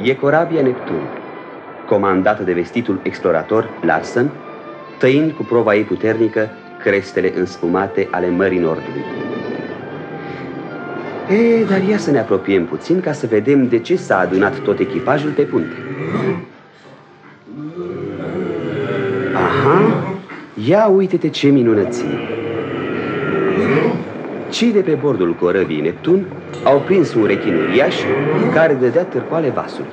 e corabia Neptun, comandată de vestitul explorator Larsen, tăind cu prova ei puternică crestele înspumate ale Mării Nordului. Dar ia să ne apropiem puțin ca să vedem de ce s-a adunat tot echipajul pe punte. Aha, ia uite-te ce minunăție! Cei de pe bordul corăbii Neptun au prins un rechin uriaș care dădea târcoale vasului.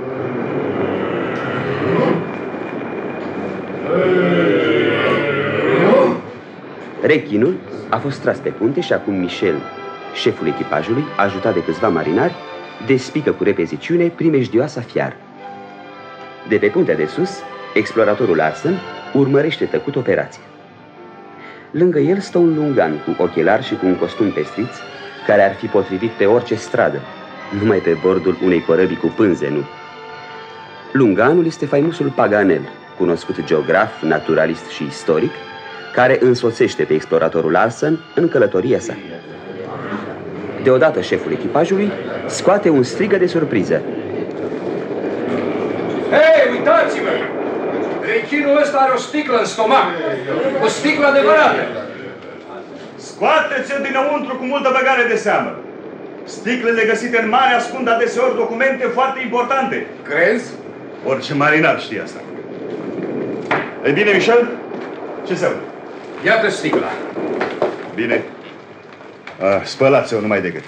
Rechinul a fost tras pe punte și acum Michel, șeful echipajului, ajutat de câțiva marinari, despică cu repeziciune primejdioasa fiară. De pe puntea de sus, exploratorul Larsen urmărește tăcut operația. Lângă el stă un lungan cu ochelari și cu un costum pestriț, care ar fi potrivit pe orice stradă, numai pe bordul unei corăbii cu pânze, nu. Lunganul este faimosul Paganel, cunoscut geograf, naturalist și istoric, care însoțește pe exploratorul Larsen în călătoria sa. Deodată șeful echipajului scoate un strigă de surpriză. Hei, uitați-vă! Rechinul ăsta are o sticlă în stomac! O sticlă adevărată! Scoateți-o dinăuntru cu multă băgare de seamă! Sticlele găsite în mare ascund adeseori documente foarte importante. Crezi? Orice marinar știe asta. Ei bine, Michel? Ce înseamnă? Iată sticla. Bine. Spălați-o numai decât.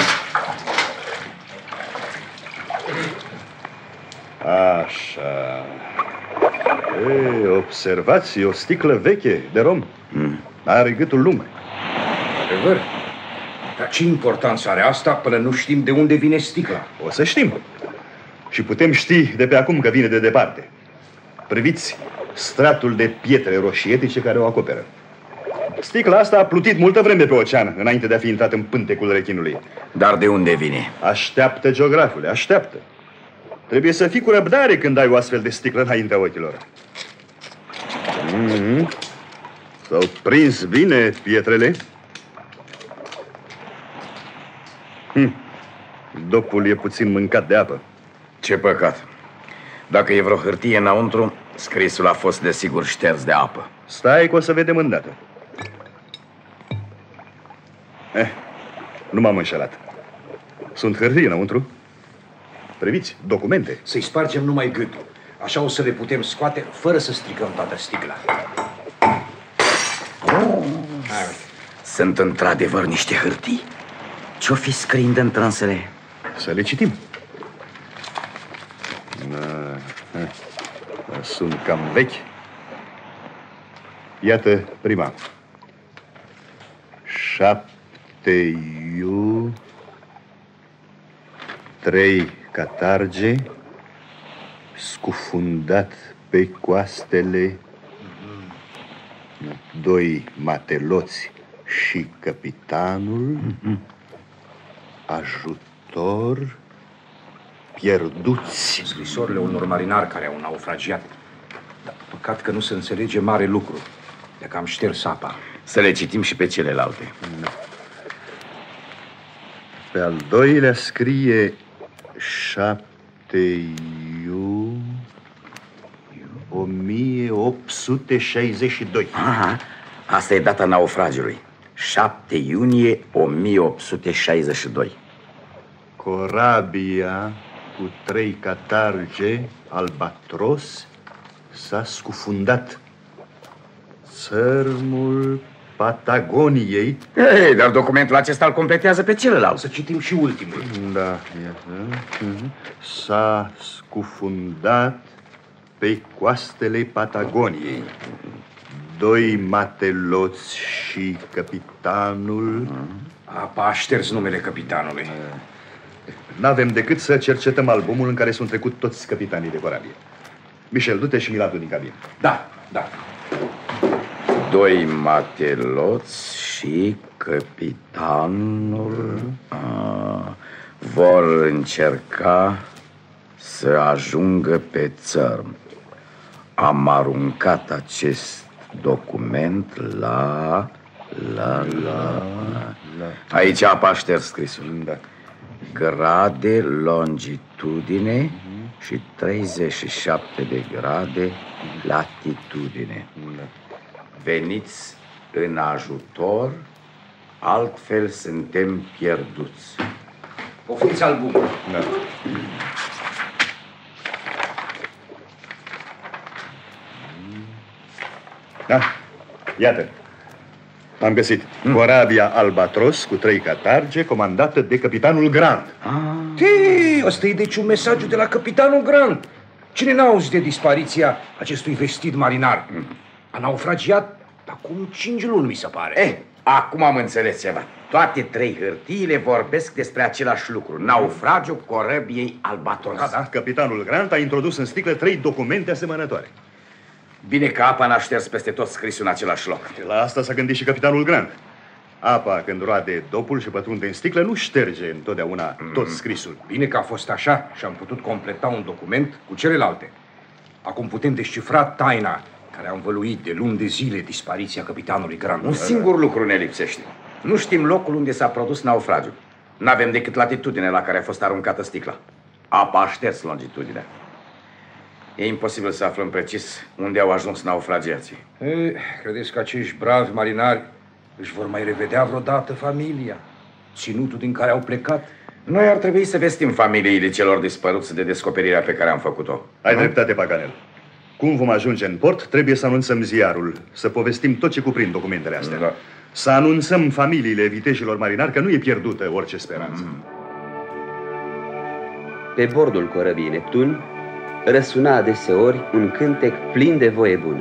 Așa. Ei, observați, e o sticlă veche de rom. Are gâtul lung. Adevăr? Dar ce importanță are asta până nu știm de unde vine sticla? O să știm. Și putem ști de pe acum că vine de departe. Priviți stratul de pietre roșietice care o acoperă. Sticla asta a plutit multă vreme pe ocean înainte de a fi intrat în pântecul rechinului. Dar de unde vine? Așteaptă, geografule, așteaptă. Trebuie să fii cu răbdare când ai o astfel de sticlă înaintea ochilor. S-au prins bine pietrele. Dopul e puțin mâncat de apă. Ce păcat. Dacă e vreo hârtie înăuntru, scrisul a fost desigur șters de apă. Stai că o să vedem îndată. Nu m-am înșelat. Sunt hârtii înăuntru. Priviți, documente. Să-i spargem numai gâtul. Așa o să le putem scoate fără să stricăm toată sticla. Sunt într-adevăr niște hârtii. Ce-o fi scriind întrânsele? Să le citim. Sunt cam vechi. Iată prima. 7 iu 3 catarge scufundat pe coastele 2 mateloți și capitanul ajutor pierduți. Scrisorile unor marinari care au naufragiat. Dar păcat că nu se înțelege mare lucru. Dacă am șters apa. Să le citim și pe celelalte. Pe al doilea scrie 7 iu 1862. Aha, asta e data naufragiului. 7 iunie 1862. Corabia cu 3 catarge albatros s-a scufundat. Țărmul Patagoniei. Ei, dar documentul acesta îl completează pe celălalt. Să citim și ultimul. Da, iată. S-a scufundat pe coastele Patagoniei. 2 mateloți și capitanul. Apa a șters numele capitanului. N-avem decât să cercetăm albumul în care sunt trecut toți capitanii de corabie. Michel, du-te și Miladu din cabină. Da, da. 2 mateloți și capitanul vor încerca să ajungă pe țărm. Am aruncat acest document la... Aici apa șters scrisul. Da. Grade, longitudine, și 37 de grade latitudine. Veniți în ajutor, altfel suntem pierduți. Poftiți albumul. Da. Da, iată. Am găsit. Corabia Albatros cu 3 catarge, comandată de capitanul Grant. Ăsta e deci un mesaj de la capitanul Grant. Cine n-a auzit de dispariția acestui vestit marinar? A naufragiat acum 5 luni, mi se pare. Acum am înțeles ceva. Toate 3 hârtiile vorbesc despre același lucru. Naufragiul corăbiei Albatros. Da. Capitanul Grant a introdus în sticlă 3 documente asemănătoare. Bine că apa n-a șters peste tot scrisul în același loc. La asta s-a gândit și capitanul Grant. Apa, când roade dopul și pătrunde în sticlă, nu șterge întotdeauna tot scrisul. Bine că a fost așa și am putut completa un document cu celelalte. Acum putem descifra taina care a învăluit de luni de zile dispariția capitanului Grant. Un singur lucru ne lipsește. Nu știm locul unde s-a produs naufragiul. N-avem decât latitudinea la care a fost aruncată sticla. Apa a șters longitudinea. E imposibil să aflăm precis unde au ajuns naufragiații. Credeți că acești bravi marinari își vor mai revedea vreodată familia, ținutul din care au plecat? Noi ar trebui să vestim familiile celor dispăruți de descoperirea pe care am făcut-o. Ai dreptate, Paganel. Cum vom ajunge în port, trebuie să anunțăm ziarul, să povestim tot ce cuprind documentele astea. Da. Să anunțăm familiile viteșilor marinari că nu e pierdută orice speranță. Pe bordul corăbiei Neptun răsuna adeseori un cântec plin de voie bună.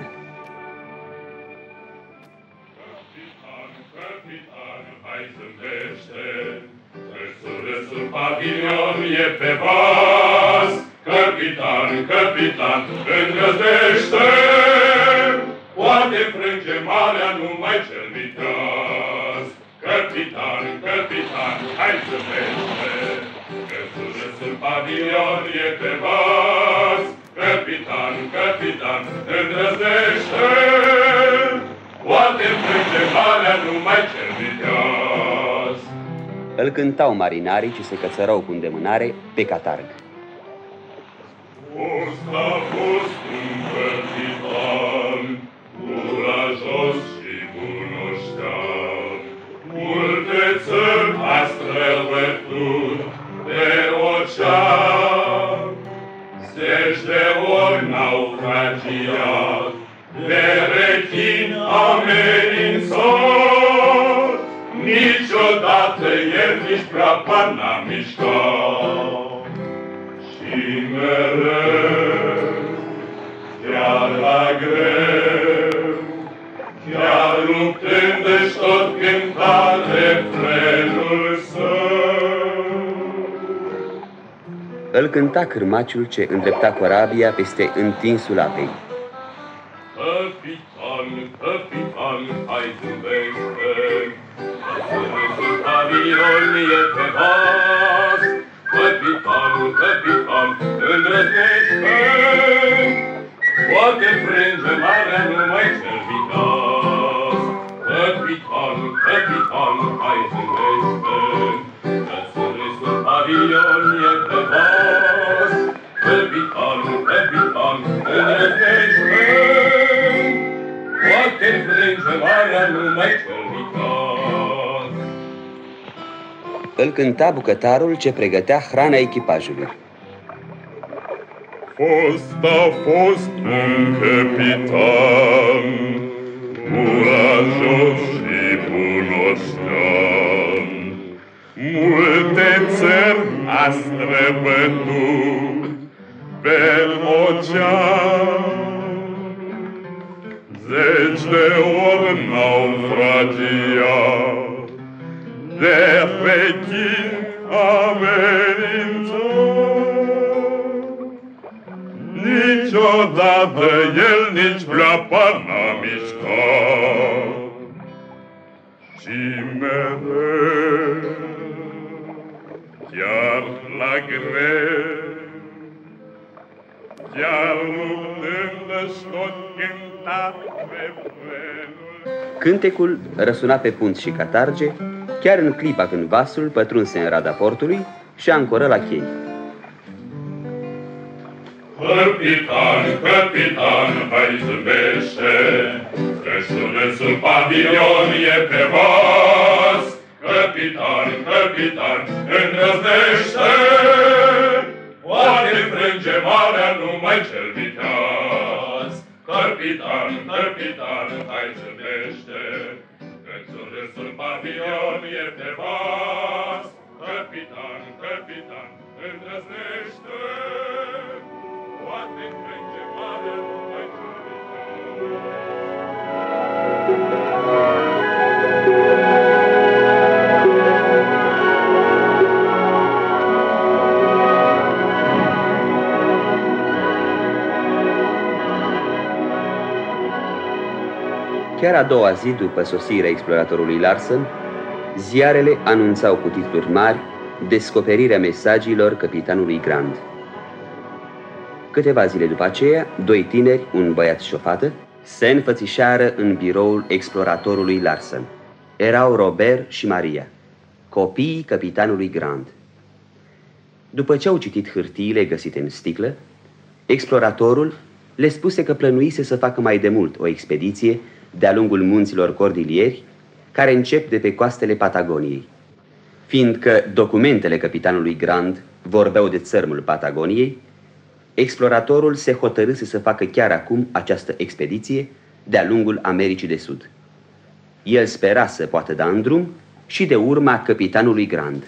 Pavilion e pe vas, capitan, capitan, îndrăznește, poate frânge marea numai cel viteaz. Capitan, capitan, hai să vește, că surâsul pavilion e pe vas, capitan, capitan, îndrăznește, poate frânge marea numai cel viteaz. Îl cântau marinarii ce se cățărau cu îndemânare pe catarg. A fost un capitan, curajos și bunoștean. Multe țări a străbătut pe ocean, 10 de ori naufragiat, de rechin amenințat. Niciodată el nici prea n-a mișcat. Și mereu, chiar la greu, chiar luptându-și tot cânta refrenul său. Îl cânta cârmaciul ce îndrepta corabia peste întinsul apei. Capitan, capitan, hai zâmbește, surâsul pavilion e pe vas. Capitan, capitan, îndrăznește, poate frânge marea numai cel viteaz. Capitan, capitan, hai zâmbește, că surâsul pavilion e pe vas. Capitan, capitan, îndrăznește, poate frânge marea numai cel viteaz. Îl cânta bucătarul ce pregătea hrana echipajului. A fost un capitan, curajos și bunoștean. Multe țări a străbătut pe ocean, 10 de ori naufragiat, de rechin amenințat. Niciodată el nici pleoapă n-a mișcat. Și mereu, chiar la greu, chiar luptându-și tot cânta refrenul. Cântecul răsuna pe punți și catarge, chiar în clipa când vasul pătrunse în rada portului și ancoră la chei. Capitan, capitan, hai zâmbește, că sunetul pavilion e pe vas. Capitan, capitan, îndrăznește, poate înfrânge marea numai cel viteaz. Capitan, capitan, hai zâmbește, că sunetul pavilion e pe vas. Capitan, capitan, îndrăznește, poate înfrânge marea numai cel viteaz. Chiar a doua zi după sosirea exploratorului Larsen, ziarele anunțau cu titluri mari descoperirea mesagilor capitanului Grand. Câteva zile după aceea, doi tineri, un băiat și o fată, se înfățișară în biroul exploratorului Larsen. Erau Robert și Maria, copiii capitanului Grand. După ce au citit hârtiile găsite în sticlă, exploratorul le spuse că plănuise să facă mai demult o expediție de-a lungul munților Cordilieri, care încep de pe coastele Patagoniei. Fiindcă documentele capitanului Grand vorbeau de țărmul Patagoniei, exploratorul se hotărâse să facă chiar acum această expediție de-a lungul Americii de Sud. El spera să poată da în drum și de urma capitanului Grand.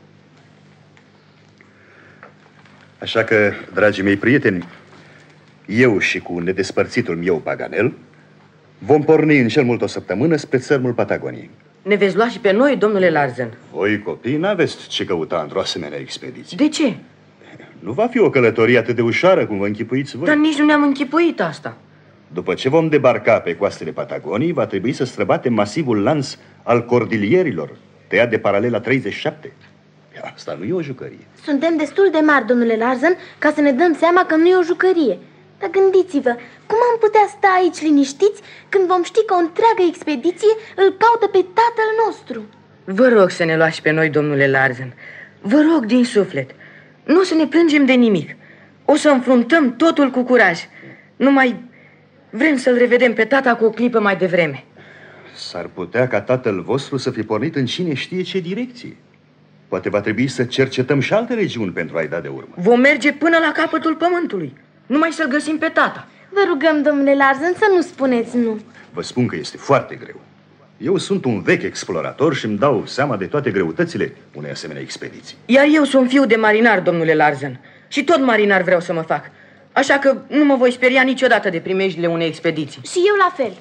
Așa că, dragii mei prieteni, eu și cu nedespărțitul meu Paganel vom porni în cel mult o săptămână spre țărmul Patagoniei. Ne veți lua și pe noi, domnule Larsen? Voi, copii, n-aveți ce căuta într-o asemenea expediție. De ce? Nu va fi o călătorie atât de ușoară cum vă închipuiți voi. Dar nici nu ne-am închipuit asta. După ce vom debarca pe coastele Patagoniei, va trebui să străbatem masivul lans al Cordilierilor, tăiat de paralela 37. Asta nu e o jucărie. Suntem destul de mari, domnule Larsen, ca să ne dăm seama că nu e o jucărie. Dar gândiți-vă, cum am putea sta aici liniștiți când vom ști că o întreagă expediție îl caută pe tatăl nostru? Vă rog să ne luați pe noi, domnule Larsen. Vă rog din suflet. Nu o să ne plângem de nimic. O să înfruntăm totul cu curaj. Numai vrem să-l revedem pe tata cu o clipă mai devreme. S-ar putea ca tatăl vostru să fi pornit în cine știe ce direcție. Poate va trebui să cercetăm și alte regiuni pentru a-i da de urmă. Vom merge până la capătul pământului, numai să-l găsim pe tata. Vă rugăm, domnule Larsen, să nu spuneți nu. Vă spun că este foarte greu. Eu sunt un vechi explorator și îmi dau seama de toate greutățile unei asemenea expediții. Iar eu sunt fiu de marinar, domnule Larsen. Și tot marinar vreau să mă fac. Așa că nu mă voi speria niciodată de primejdile unei expediții. Și eu la fel.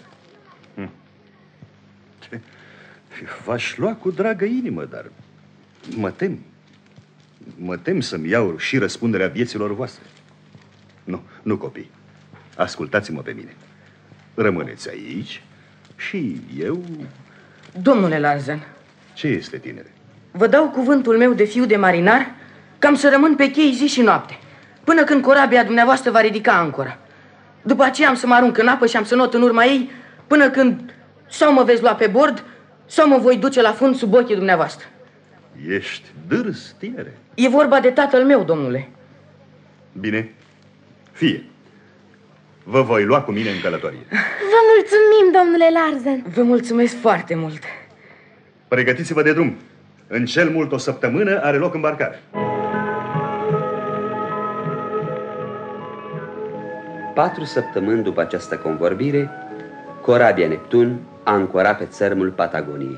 V-aș lua cu dragă inimă, dar mă tem. Mă tem să-mi iau și răspunderea vieților voastre. Nu, copii. Ascultați-mă pe mine. Rămâneți aici și eu... Domnule Larsen. Ce este, tinere? Vă dau cuvântul meu de fiu de marinar că am să rămân pe chei zi și noapte, până când corabia dumneavoastră va ridica ancora. După aceea am să mă arunc în apă și am să not în urma ei până când sau mă veți lua pe bord sau mă voi duce la fund sub ochii dumneavoastră. Ești dârs, tinere. E vorba de tatăl meu, domnule. Bine, fie. Vă voi lua cu mine în călătorie. Vă mulțumim, domnule Larsen. Vă mulțumesc foarte mult. Pregătiți-vă de drum. În cel mult o săptămână are loc îmbarcarea. 4 săptămâni după această convorbire, corabia Neptun a ancorat pe țărmul Patagoniei.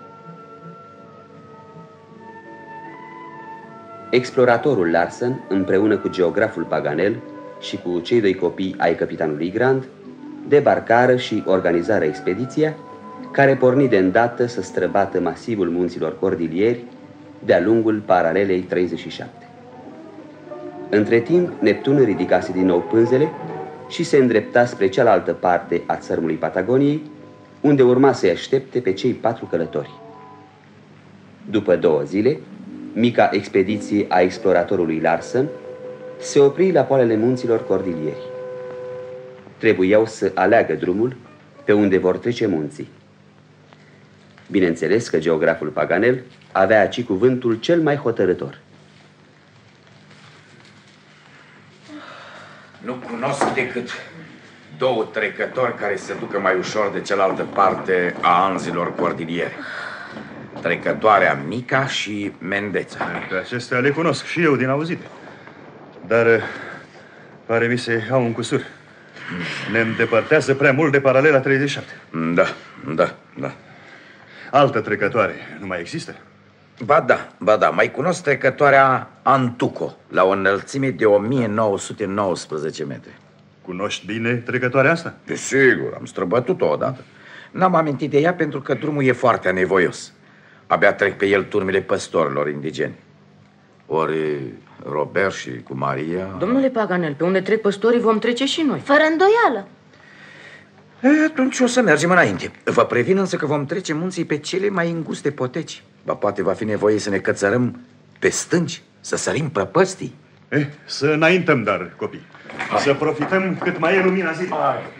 Exploratorul Larsen, împreună cu geograful Paganel și cu cei doi copii ai capitanului Grand, debarcară și organizară expediția, care porni de îndată să străbată masivul munților Cordilieri de-a lungul paralelei 37. Între timp, Neptun ridicase din nou pânzele și se îndrepta spre cealaltă parte a țărmului Patagoniei, unde urma să-i aștepte pe cei 4 călători. După 2 zile, mica expediție a exploratorului Larsen se opri la poalele munților Cordilieri. Trebuiau să aleagă drumul pe unde vor trece munții. Bineînțeles că geograful Paganel avea aici cuvântul cel mai hotărător. Nu cunosc decât 2 trecători care se ducă mai ușor de cealaltă parte a anzilor cordiliere. Trecătoarea Mica și Mendeța. Pe acestea le cunosc și eu din auzite. Dar pare mi se au un cusur. Ne îndepărtează prea mult de paralela 37. Da. Altă trecătoare nu mai există? Ba da, mai cunosc trecătoarea Antuco, la o înălțime de 1919 metri. Cunoști bine trecătoarea asta? Desigur, am străbătut-o odată. N-am amintit de ea pentru că drumul e foarte anevoios. Abia trec pe el turmele păstorilor indigeni. Ori Robert și cu Maria... Domnule Paganel, pe unde trec păstorii vom trece și noi. Fără îndoială. Atunci o să mergem înainte. Vă previn însă că vom trece munții pe cele mai înguste poteci. Ba poate va fi nevoie să ne cățărăm pe stânci, să sărim prăpăstii. Să înaintăm, dar, copii. Hai. Să profităm cât mai e lumina zilei.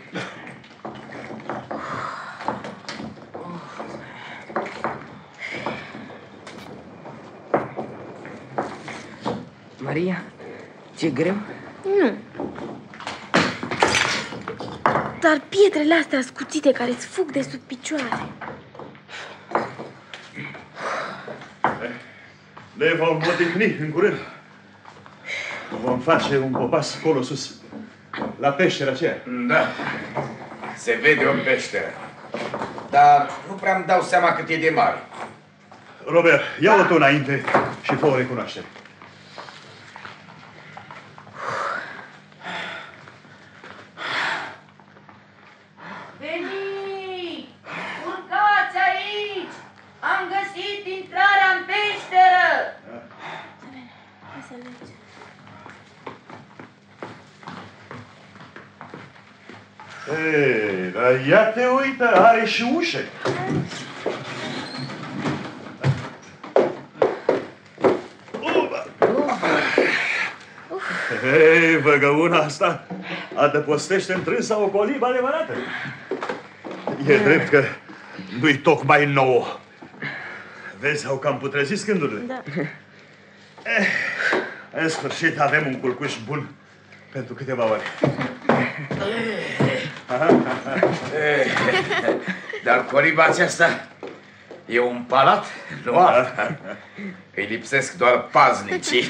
Maria, ți-e greu? Nu. Dar pietrele astea ascuțite care îți fug de sub picioare. Le vom odihni în curând. Vom face un popas acolo sus, la peștera aceea. Da, se vede o peșteră. Dar nu prea îmi dau seama cât e de mare. Robert, ia-o tu înainte și fă o recunoaștere. Veniți! Urcați aici! Am găsit intrarea în peșteră! Ei, dar ia te uită, are și ușe. Hei, văgăuna asta adăpostește întrânsa o colibă adevărată. E drept că nu-i tocmai nouă. Vezi, au cam putrezit scândurile. Da. În sfârșit avem un culcuș bun pentru câteva ore. Dar coliba aceasta e un palat? Nu alta. Îi lipsesc doar paznicii.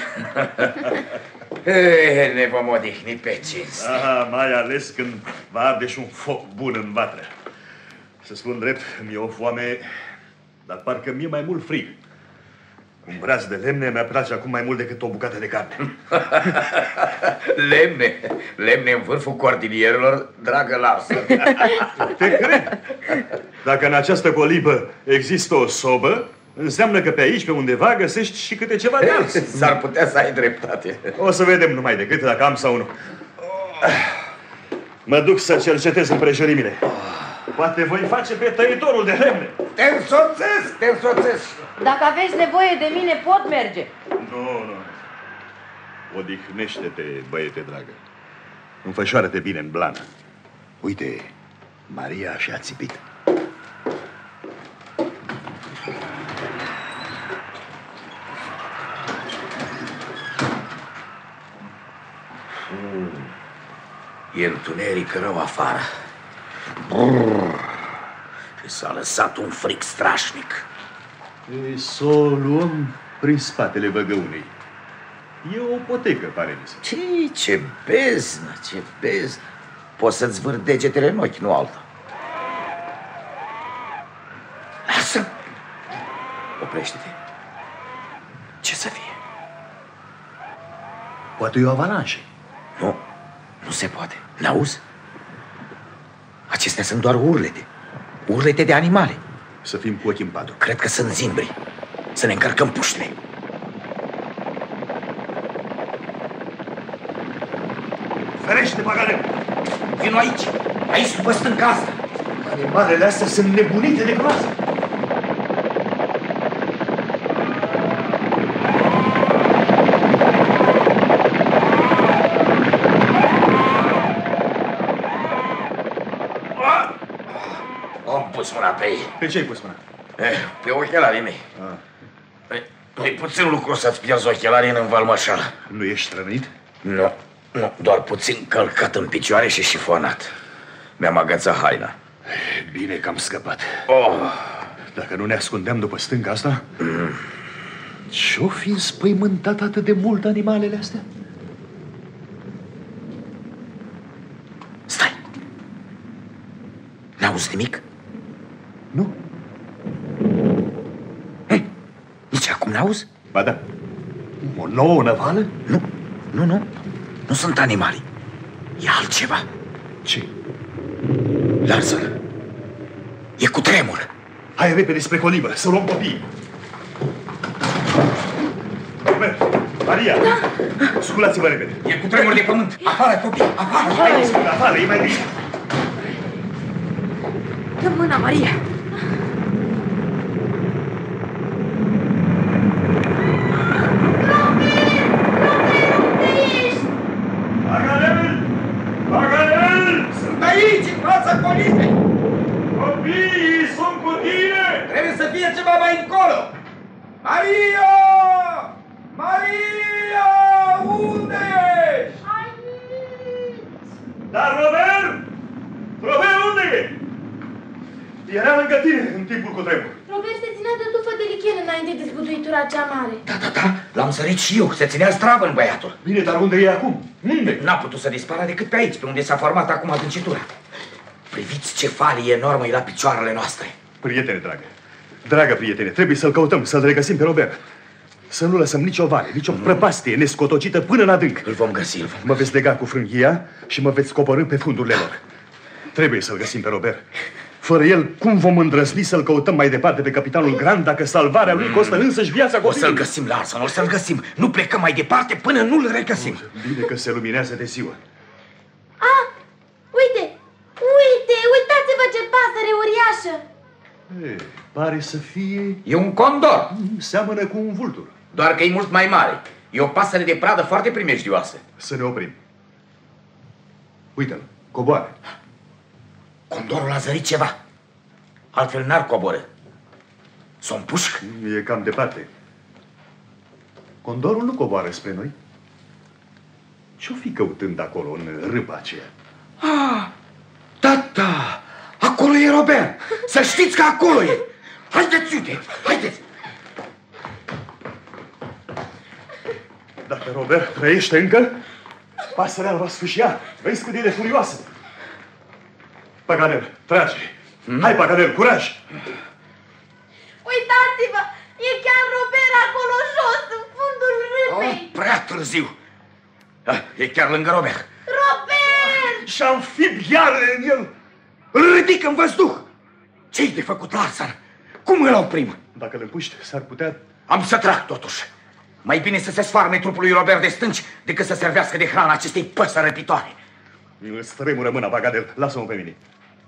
Ne vom odihni pe cinste. Mai ales când va arde și un foc bun în vatră. Să spun drept, mi-e o foame, dar parcă mi-e mai mult frig. Un braț de lemne mi-a place acum mai mult decât o bucată de carne. Lemne în vârful cordilierelor, dragă Larsen. Te cred. Dacă în această colibă există o sobă, înseamnă că pe aici, pe undeva, găsești și câte ceva de ars. S-ar putea să ai dreptate. O să vedem numai decât dacă am sau nu. Mă duc să cercetez împrejurimile. Poate voi face pe tăietorul de lemne. Te însoțesc. Dacă aveți nevoie de mine, pot merge. Nu. Odihnește-te, băiete dragă. Înfășoară-te bine în blană. Uite, Maria și-a țipit. E întuneric rău afară. Și s-a lăsat un fric strașnic. Să o luăm prin spatele văgăunei. E o potecă, pare mi se. Ce beznă. Poți să-ți zvâr degetele în ochi, nu alta. Lasă! Oprește-te. Ce să fie? Poate e o avalanșă. Nu se poate. N-auzi? Acestea sunt doar urlete de animale. Să fim cu ochii în patru. Cred că sunt zimbri. Să ne încărcăm puștile. Ferește, Paganel! Vino aici după stânca asta. Animalele astea sunt nebunite de groază. Am pus mâna pe ei. Pe ce ai pus mâna? Pe ochelarii mei. Nu-i puțin lucru să-ți pierzi ochelarii în învălmășală. Nu ești rănit? Nu. Nu, doar puțin călcat în picioare și șifonat. Mi-am agățat haina. Bine că am scăpat. Oh. Dacă nu ne ascundeam după stânca asta, ce-o fi înspăimântat atât de mult animalele astea? Stai! N-auzi nimic? Nu. Nici acum n-auzi? Ba da. O nouă năvală? Nu. Nu sunt animali. E altceva. Ce? Larsen, e cu tremur. Hai repede spre colibă, să luăm copiii. Maria, sculați-vă repede. E cu tremur de pământ. Afară, copii, afară. Hai, afară, e mai bine. Dă mâna, Maria. Paganel! Sunt aici, în fața colibei. Copiii sunt cu tine! Trebuie să fie ceva mai încolo. Maria! Maria! Unde ești? Dar Robert? Robert, unde e? Era lângă tine în timpul cutremur. Robert se ținea de tufă de lichen înainte de zbutuitura cea mare. Da, l-am sărit și eu. Se ținea zdravă în băiatul. Bine, dar unde e acum? Unde? N-a putut să dispară decât pe aici, pe unde s-a format acum adâncitura. Priviți ce falie enormă e la picioarele noastre. Prietene, dragă prietene, trebuie să-l căutăm, să-l regăsim pe Robert. Să nu lăsăm nicio vale, nicio prăpastie nescotocită până în adânc. Îl vom găsi, Mă veți lega cu frânghia și mă veți coborî pe fundurile lor. Trebuie să-l găsim pe Robert. Fără el, cum vom îndrăzni să-l căutăm mai departe pe capitanul Grant dacă salvarea lui costă însăși viața O să-l găsim, Larsen, o să-l găsim. Nu plecăm mai departe până nu-l regăsim. Bine că se luminează de ziua. Uitați-vă ce pasăre uriașă! Pare să fie... E un condor. Seamănă cu un vultur. Doar că e mult mai mare. E o pasăre de pradă foarte primejdioasă. Să ne oprim. Uite-l, coboară. Condorul a zărit ceva. Altfel n-ar coboră. S-o împușc? E cam departe. Condorul nu coboară spre noi. Ce-o fi căutând acolo, în râpa aceea? Da, acolo e Robert. Să știți că acolo e. Haideți, uite, haideți. Dacă Robert trăiește încă, pasărea îl va sfâșia. Vezi cât e de furioasă. Paganel, trage. Hai, Paganel, curaj! Uitați-vă! E chiar Robert acolo jos, în fundul râpei! Prea târziu. E chiar lângă Robert. Robert! Și-am înfipt ghearele în el. Îl ridic în văzduh. Ce-i de făcut, Larsen? Cum îl oprim? Dacă îl împuști, s-ar putea... Am să trag, totuși. Mai bine să se sfarme trupul lui Robert de stânci decât să servească de hrană acestei păsări răpitoare. Îți tremură mâna, Paganel. Lasă-mă pe mine.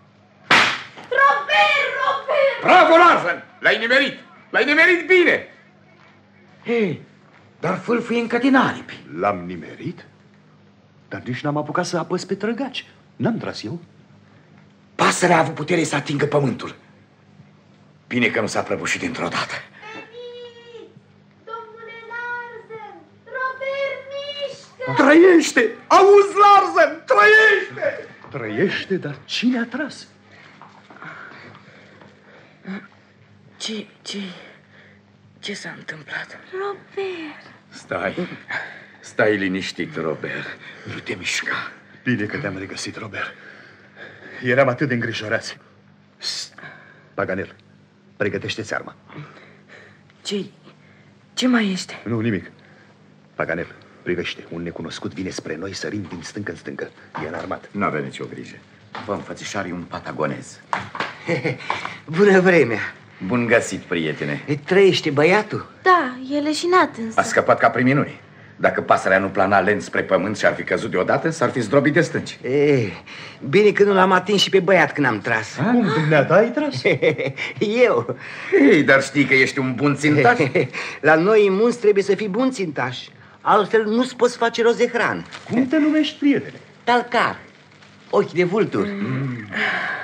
Robert! Bravo, Larsen! L-ai nimerit! L-ai nimerit bine! Hei, dar fâlfâie încă din aripi. L-am nimerit? Dar nici n-am apucat să apăs pe trăgaci. N-am tras eu. Pasărea a avut putere să atingă pământul. Bine că nu s-a prăbușit dintr-o dată. Domnule Larsen! Robert mișcă! Trăiește! Auzi, Larsen! Trăiește! Trăiește, dar cine a tras? Ce s-a întâmplat? Robert! Stai liniștit, Robert. Nu te mișca. Bine că te-am regăsit, Robert. Eram atât de îngrijorați. Paganel, pregătește-ți arma. Ce mai este? Nu, nimic. Paganel, privește. Un necunoscut vine spre noi sărind din stâncă în stâncă. E înarmat. Nu avea nicio grijă. Vă înfățișari un patagonez. Bună vremea! Bun găsit, prietene. Trăiește băiatul? Da, e leșinat însă. A scăpat ca prin minuni. Dacă pasărea nu plana lent spre pământ și ar fi căzut deodată, s-ar fi zdrobit de stânci. Bine că nu l-am atins și pe băiat când am tras. Cum, dumneata ai tras? Eu? Ei, dar știi că ești un bun țintaș? La noi în munți trebuie să fii bun țintaș. Altfel nu-ți poți face rost de hrană. Cum te numești, prietene? Talcar. Ochi de vulturi.